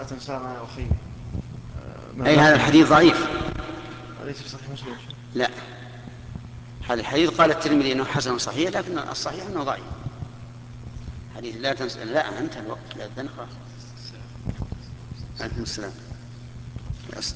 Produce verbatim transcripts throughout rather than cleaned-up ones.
تنسى مع أخي. أي هذا الحديث ضعيف. أليس في صحيح مسلم؟ لا، هذا الحديث قال الترمذي أنه حسن صحيح، لكن الصحيح أنه ضعيف. حديث لا تنسى. لا، أنت الوقت لا تنقرأ. عليكم السلام. يس.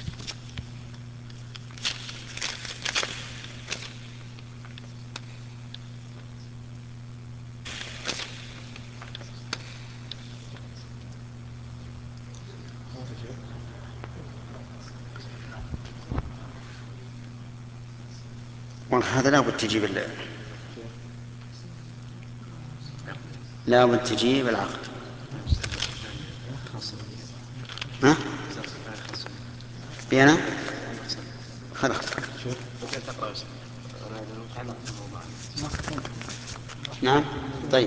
هذا لا بد تجيب ال... لا بد تجيب العقد. ها؟ بينا خلاص. نعم. طيب،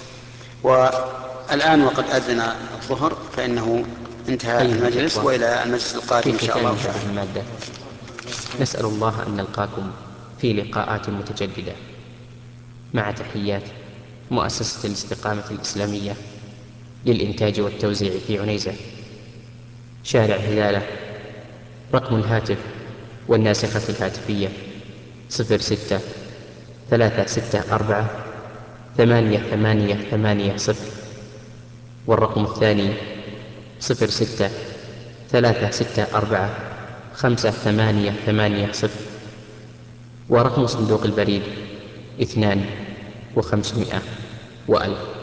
والآن وقد أذن الظهر فإنه انتهى أيها المجلس، الإخوة، وإلى المجلس القادم في إن شاء ختام الله هذه تعالى. المادة نسأل الله أن نلقاكم في لقاءات متجددة، مع تحيات مؤسسة الاستقامة الإسلامية للإنتاج والتوزيع في عنيزة، شارع هلالة. رقم الهاتف والناسخة الهاتفية صفر ستة ثلاثة ستة أربعة ثمانية ثمانية ثمانية صفر، والرقم الثاني صفر ستة ثلاثة ستة أربعة خمسة ثمانية ثمانية صفر، ورقم صندوق البريد اثنان وخمسمائة وألف.